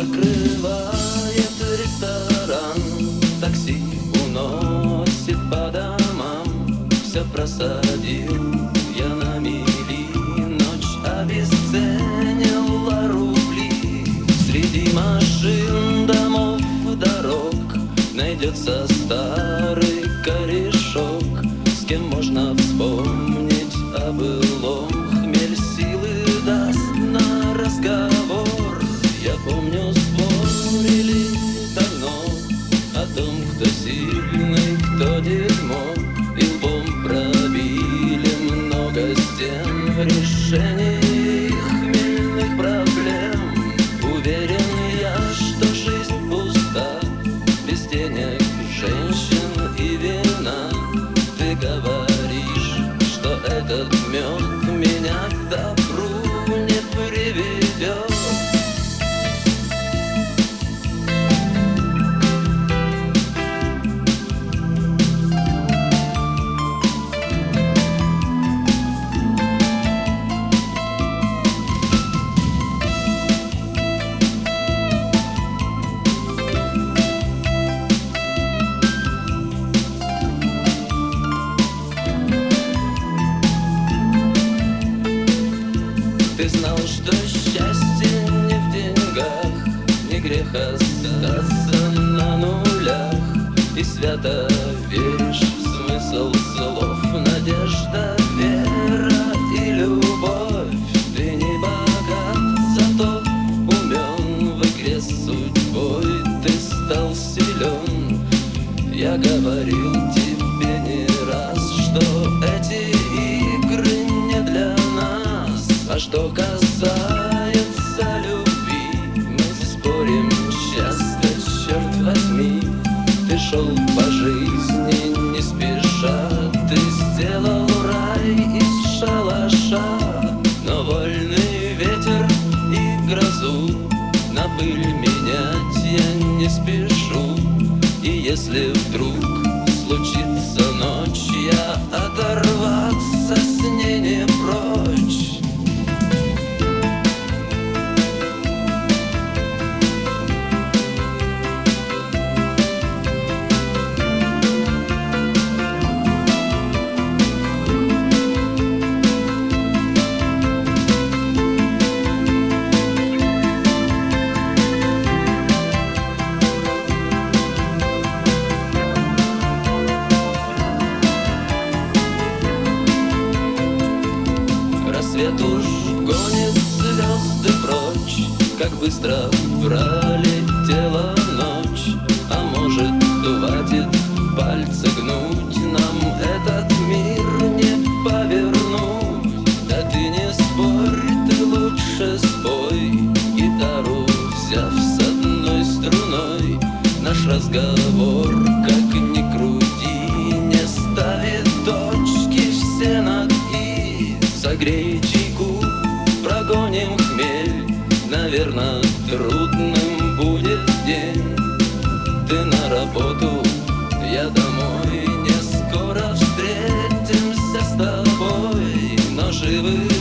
Закрывает ресторан, такси уносит по домам. Все просадил я на мели, ночь обесценила рубли. Среди машин, домов, дорог найдется старый корешок, с кем можно вспомнить о былом. Хмель силы даст на разговор. Я помню, спорили давно о том, кто сильный, кто дерьмо, и лбом пробили много стен в решении хмельных проблем. Уверен я, что жизнь пуста, без денег, женщин и вина. Ты говоришь, что этот мед меня к добру не приведет. Ты знал, что счастье не в деньгах, не грех остаться на нулях. И свято веришь в смысл слов, надежда, вера и любовь. Ты не богат, зато умен в игре с судьбой. Ты стал силен. Я говорил тебе не раз, что эти игры не для нас. А что касается любви, мы спорим часто, черт возьми. Ты шел по жизни не спеша, ты сделал рай из шалаша. Но вольный ветер и грозу на пыль менять я не спешу. И если вдруг случится ночь, я оторваться с ней не прочь. Рассвет уж гонит звезды прочь, как быстро пролетела ночь. А может, хватит пальцы гнуть, нам этот мир не повернуть. Да ты не спорь, ты лучше спой, гитару взяв с одной струной. Наш разговор, как ни крути, не ставит точки все над «и». Согрей чайку, прогоним хмель, наверно, трудным будет день. Ты на работу, я домой, не скоро встретимся с тобой, но живы